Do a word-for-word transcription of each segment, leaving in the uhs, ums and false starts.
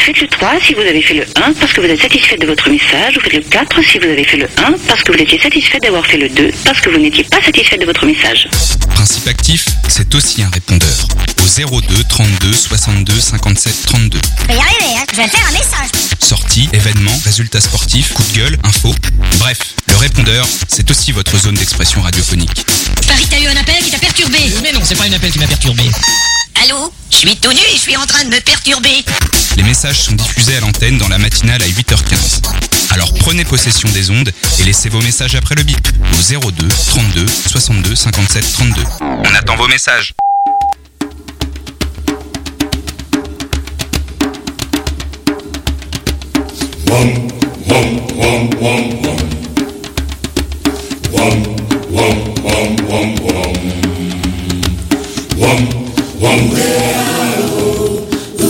faites le trois si vous avez fait le un parce que vous êtes satisfait de votre message. Vous faites le quatre si vous avez fait le un parce que vous étiez satisfait d'avoir fait le deux parce que vous n'étiez pas satisfait de votre message. Principe actif, c'est aussi un répondeur. Au zéro deux trente-deux soixante-deux cinquante-sept trente-deux. Je vais y arriver, hein. Je vais faire un message. Sorties, événements, résultats sportifs, coups de gueule, infos. Bref, le répondeur, c'est aussi votre zone d'expression radiophonique. Paris, t'as eu un appel qui t'a perturbé. Mais non, c'est pas un appel qui m'a perturbé. Allô? Je suis tout nu et je suis en train de me perturber. Les messages sont diffusés à l'antenne dans la matinale à huit heures quinze. Alors prenez possession des ondes et laissez vos messages après le bip au zéro deux trente-deux soixante-deux cinquante-sept trente-deux. On attend vos messages. Wom, wom, wom, wom, wom. Wom, wom, wom, wom, wom. Wom, wom, wom,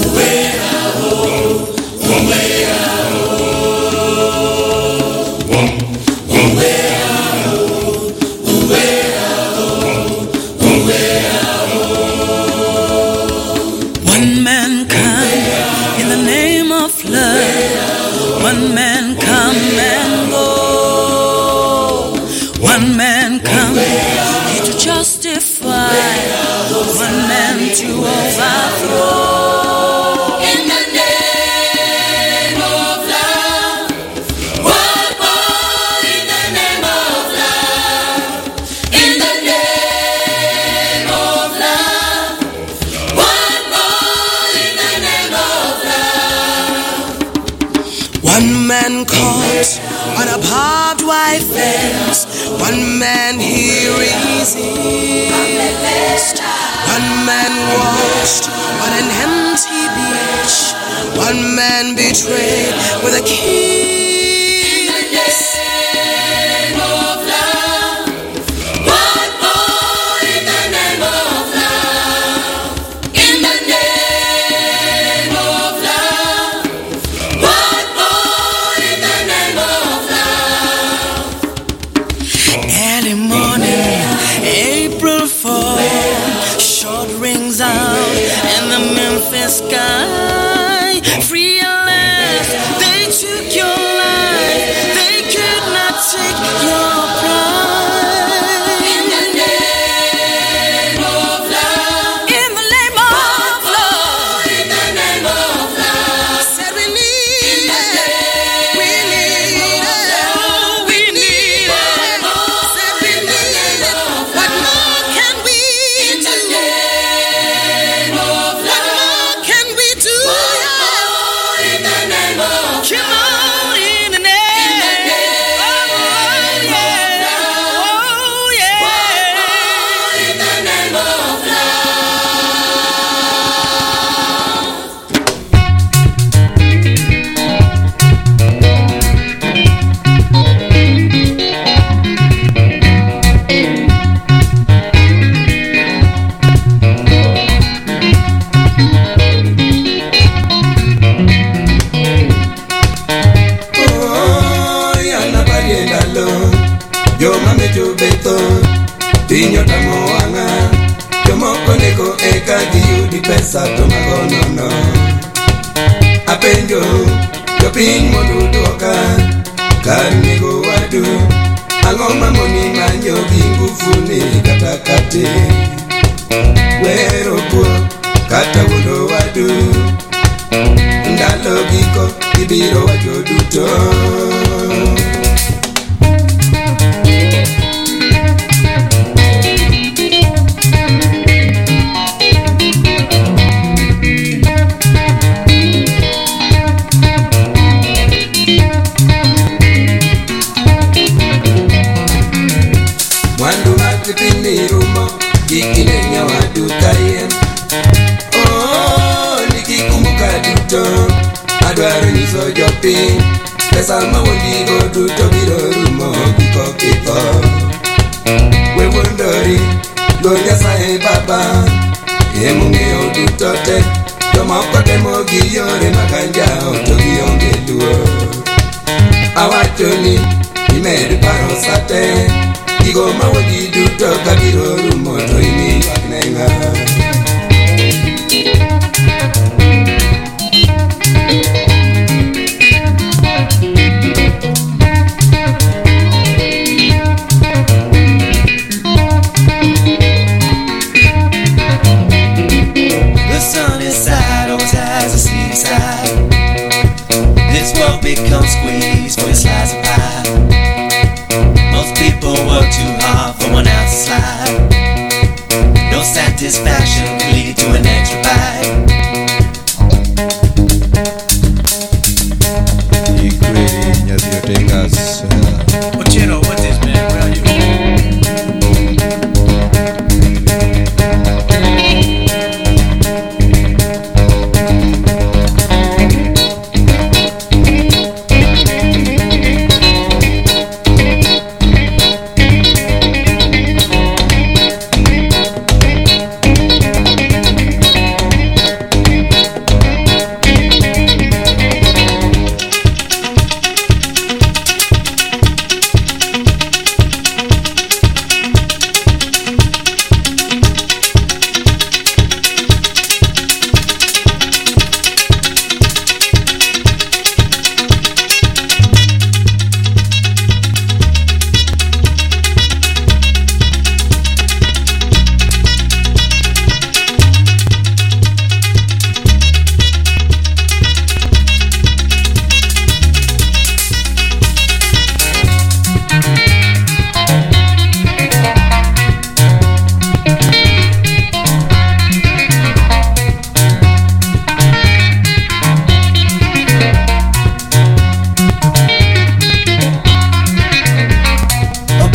One man come in the name of love. One man come and go. One man come here to justify. One man to overthrow. In the name of love. One more in the name of love. In the name of love. One more in the name of love. One man caught on a barbed wire fence. One man here is in. One man washed on an empty beach. One man betrayed with a kiss. In the name of love. One more in the name of love. In the name of love. One more in the name of love. Early morning, April fourth, short rings out in the Memphis sky. Free at last, they took your life, they could not take your pride. In the name of love. In the name of love. In the name of love. Said we need it. We need it. Oh, we need it. Said we need it. What more can we do? In the name of love. What more can we do? In the name of love. Come on, in the name. Oh, yeah. Oh, yeah. In the name of love. Oh, yana parienda lo. Yo mame yo beto. Tiño tamo wanga. Yo moko neko eka diyu di pesa tomago no no. Apenjo. Yo pin monu doka. Kanigo wadu. Angoma moni manyo bingu funi katakate. Wero po. Kata wudo wadu. Ndalo giko ibiro wajo duto. Mwandu matipini rumo kikinenya wadu kayen. Oh, nikikumbuka duto adwaro nyiso jopiny pesa ma wondigo duto biro rumo giko kitho. We wondori lo Nyasaye Baba emong'eyo duto te. Jomoko temo gi yore maganjao to gionge luor. Awachoni imed paro sate gigo ma wondi duto ka biro rumo to imi waknenga.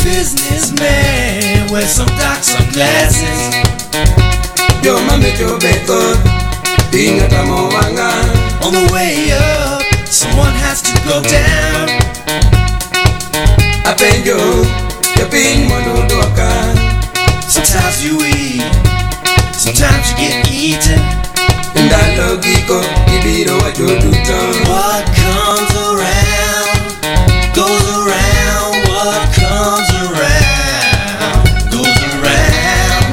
businessman, wear some dark sunglasses. Yo mami to beto, tinga tamo wanga. On the way up, someone has to go down. Apenjo, yo pin mono doka. Sometimes you eat, sometimes you get eaten. Ndalo giko, ibiro wa joduto. What comes around, goes around. What comes around, goes around.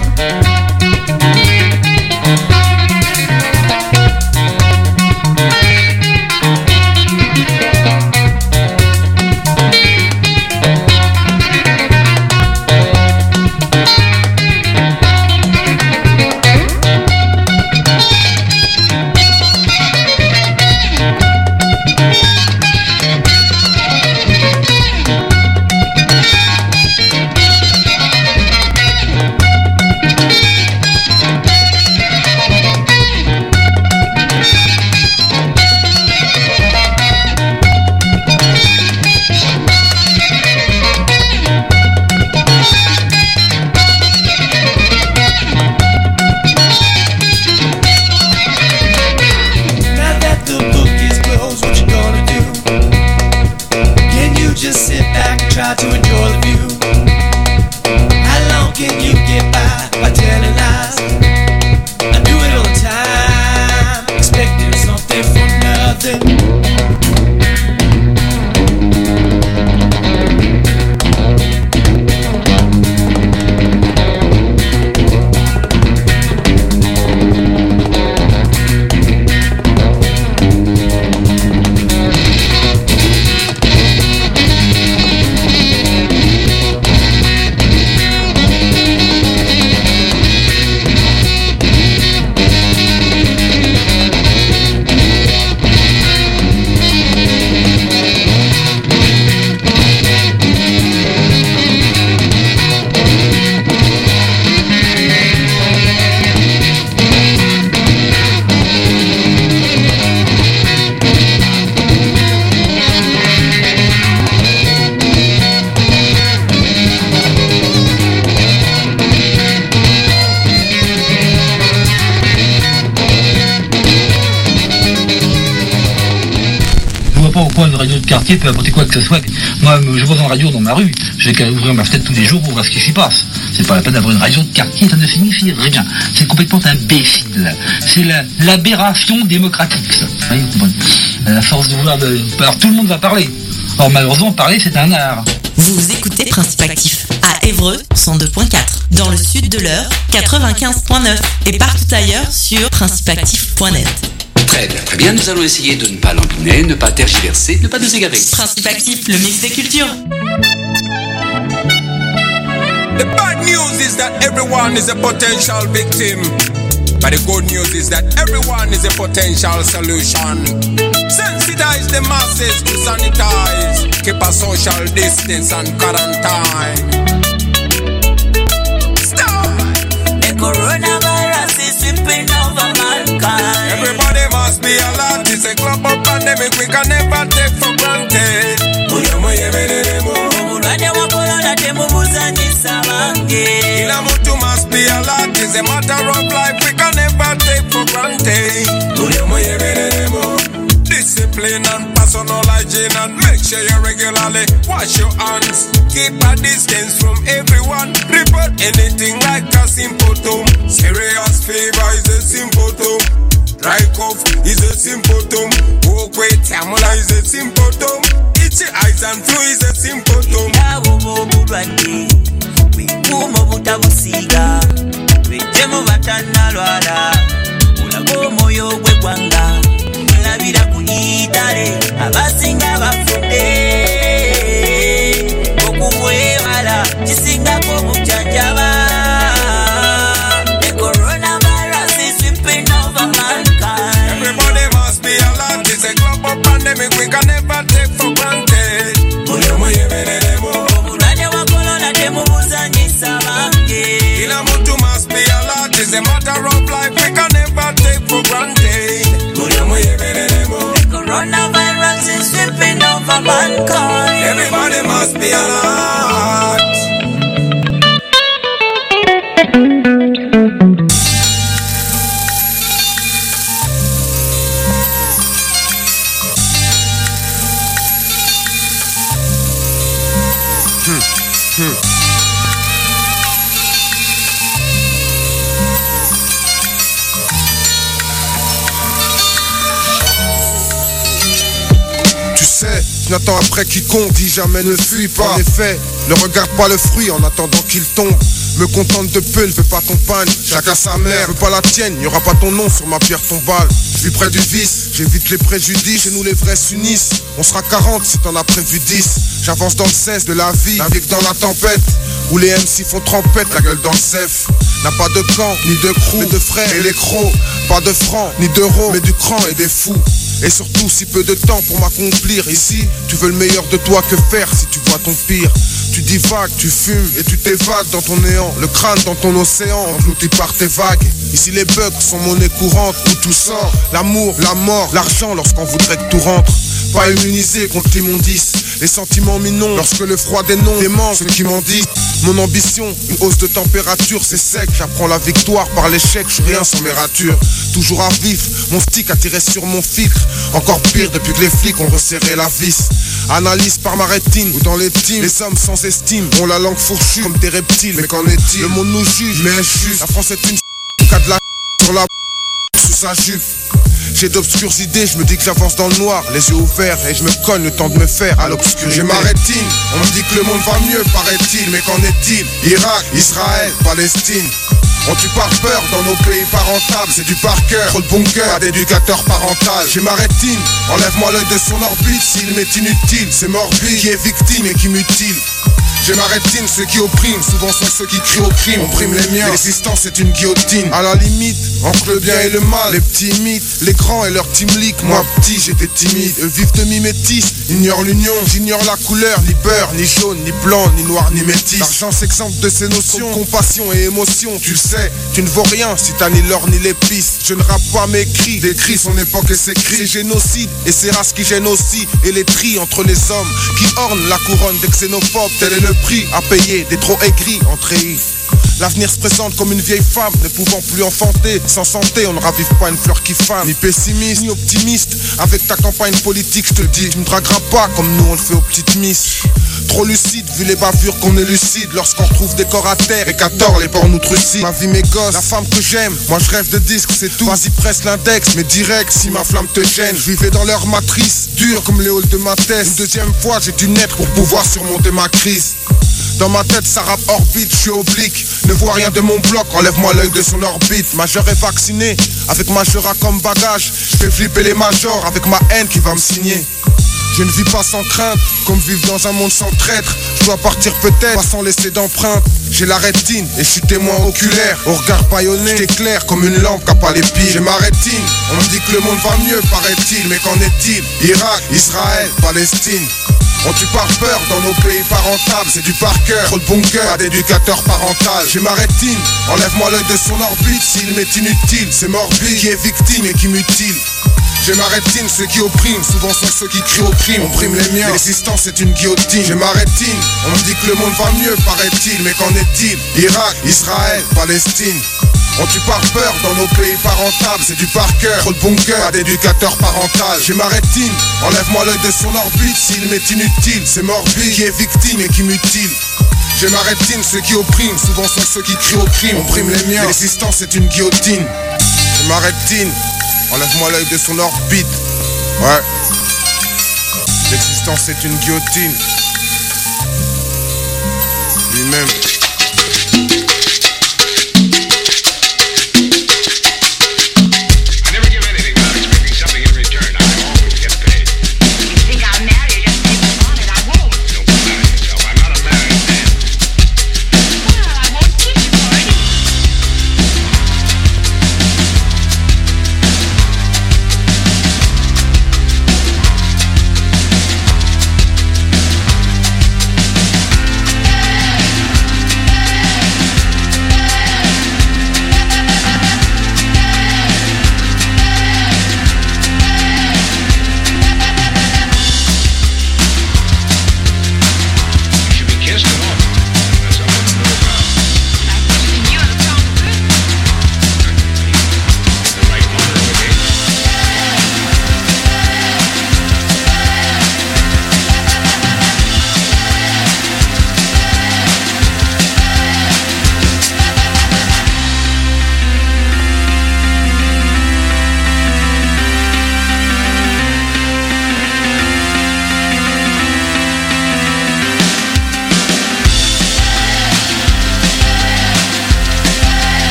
Une radio de quartier peut apporter quoi que ce soit. Moi, je vois une radio dans ma rue, j'ai qu'à ouvrir ma fenêtre tous les jours pour voir ce qui s'y passe. C'est pas la peine d'avoir une radio de quartier, ça ne signifie rien. C'est complètement imbécile. C'est la, l'aberration démocratique, ça. Oui, bon. La force de vouloir de... Alors tout le monde va parler. Or malheureusement, parler, c'est un art. Vous écoutez Principe Actif à Évreux cent deux point quatre, dans le sud de l'Eure quatre-vingt-quinze point neuf et partout ailleurs sur principe actif point net. Très bien, très bien. Nous allons essayer de ne pas lambiner, ne pas tergiverser, ne pas nous égarer. Principe Actif, le mix des cultures. The bad news is that everyone is a potential victim. But the good news is that everyone is a potential solution. Sensitize the masses to sanitize. Keep a social distance and quarantine. Stop! The coronavirus is sweeping over mankind. Everybody must be alert. It's a global pandemic we can never take for granted. Kila mtu must be alert. It's a matter of life we can never take for granted. Discipline and personal hygiene, and make sure you regularly wash your hands. Keep a distance from everyone. Report anything like a symptom. Serious fever is a symptom. Dry cough is a symptom. Walk with tamula is a symptom. Itchy eyes and flu is a symptom. Kumo butabusiga wejemu batanalwala ulago moyo gwe gwanga labira kuyitale abasinga bafudde okubwewala kisingako bujanjaba. The coronavirus is sweeping over mankind. Everybody must be alert. It's a global pandemic we can never take for granted. Kila mtu must be alert. It's a matter of life we can never take for granted. The coronavirus is sweeping over mankind. Everybody must be alert. Je n'attends après quiconque, dis jamais ne fuis pas. En effet, ne regarde pas le fruit en attendant qu'il tombe. Me contente de peu, ne veux pas ton pagne, chacun sa mère, veux pas la tienne, n'y aura pas ton nom sur ma pierre tombale. Je vis près du vice, j'évite les préjudices, chez nous les vrais s'unissent. On sera quarante si t'en as prévu dix. J'avance dans le seize de la vie, navigue dans la tempête, où les M C font trempette, la gueule dans le cef. N'a pas de camp, ni de crew, mais de frères et les crocs. Pas de francs, ni d'euros, mais du cran et des fous. Et surtout si peu de temps pour m'accomplir. Ici, tu veux le meilleur de toi, que faire si tu vois ton pire? Tu divagues, tu fumes et tu t'évades dans ton néant. Le crâne dans ton océan, englouti par tes vagues. Ici les bugs sont monnaie courante, où tout sort. L'amour, la mort, l'argent lorsqu'on voudrait que tout rentre. Pas immunisé contre l'immondice, les sentiments minons lorsque le froid dénonce. Dément ceux qui m'en disent. Mon ambition, une hausse de température, c'est sec. J'apprends la victoire par l'échec, je suis rien sans mes ratures. Toujours à vif, mon stick a tiré sur mon filtre. Encore pire depuis que les flics ont resserré la vis. Analyse par ma rétine, ou dans les teams, les hommes sans estime ont la langue fourchue comme des reptiles. Mais qu'en est-il? Le monde nous juge, mais injuste. La France est une cas de la sur la sous sa jupe. J'ai d'obscures idées, je me dis que j'avance dans le noir, les yeux ouverts, et je me cogne le temps de me faire à l'obscurité. J'ai ma rétine, on me dit que le monde va mieux, paraît-il, mais qu'en est-il? Irak, Israël, Palestine. On tue par peur dans nos pays pas rentables, c'est du par cœur, trop de bunkers, pas d'éducateur parental. J'ai ma rétine, enlève-moi l'œil de son orbite, s'il m'est inutile, c'est morbide, qui est victime et qui mutile. J'ai ma rétine, ceux qui oppriment, souvent sont ceux qui crient au crime. On prime les miens, l'existence est une guillotine. À la limite, entre le bien et le mal, les petits mythes, les grands et leur team leak. Moi petit, j'étais timide, eux vivent de mimétisme, ignorent l'union. J'ignore la couleur, ni beurre, ni jaune, ni blanc, ni noir, ni métis. L'argent s'exempte de ses notions, compassion et émotion. Tu le sais, tu ne vaux rien si t'as ni l'or ni l'épice. Je ne rappe pas mes cris, des cris, son époque et ses cris. C'est génocide, et c'est race qui gêne aussi. Et les tris entre les hommes qui ornent la couronne des xénophobes. Tel est le prix à payer des trop aigris entre eux. L'avenir se présente comme une vieille femme ne pouvant plus enfanter. Sans santé on ne ravive pas une fleur qui fane. Ni pessimiste ni optimiste, avec ta campagne politique je te le dis. Tu ne dragueras pas comme nous on le fait aux petites miss. Trop lucide vu les bavures qu'on élucide lorsqu'on retrouve des corps à terre et qu'à tort les porcs nous trucident. Ma vie mes gosses, la femme que j'aime, moi je rêve de disque c'est tout. Vas-y presse l'index mais direct si ma flamme te gêne. Je vivais dans leur matrice, dur comme les halls de ma thèse. Une deuxième fois j'ai dû naître pour pouvoir surmonter ma crise. Dans ma tête ça rappe orbite, je suis oblique. Ne vois rien de mon bloc, enlève-moi l'œil de son orbite. Majeur est vacciné, avec Majora comme bagage. Je fais flipper les majors avec ma haine qui va me signer. Je ne vis pas sans crainte, comme vivre dans un monde sans traître. Je dois partir peut-être, pas sans laisser d'empreinte. J'ai la rétine et je suis témoin oculaire. Au regard bâillonné, j'éclaire comme une lampe qui a pas les piles. J'ai ma rétine, on me dit que le monde va mieux paraît-il. Mais qu'en est-il? Irak, Israël, Palestine. On tue par peur dans nos pays pas rentables, c'est du par cœur, trop de bunkers, pas d'éducateur parental. J'ai ma rétine, enlève-moi l'œil de son orbite, s'il m'est inutile, c'est morbide, qui est victime et qui mutile. J'ai ma rétine, ceux qui oppriment, souvent sont ceux qui crient au crime. On prime les miens, l'existence est une guillotine. J'ai ma rétine, on me dit que le monde va mieux paraît-il, mais qu'en est-il? Irak, Israël, Palestine. On tue par peur dans nos pays pas rentables, c'est du par cœur, trop de bunkers, pas d'éducateur parental. J'ai ma rétine, enlève-moi l'œil de son orbite, s'il m'est inutile, c'est morbide, qui est victime et qui mutile. J'ai ma rétine, ceux qui oppriment, souvent sont ceux qui crient au crime. On prime les miens, l'existence est une guillotine. J'ai ma rétine, enlève-moi l'œil de son orbite. Ouais. L'existence est une guillotine. Lui-même.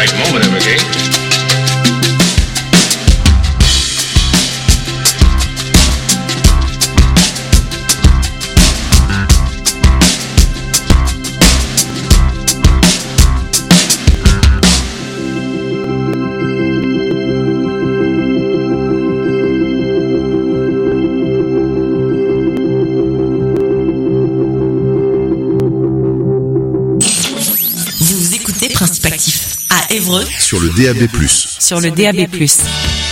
great moment ever gained. Principe Actif à Évreux sur le D A B plus. Sur le D A B plus.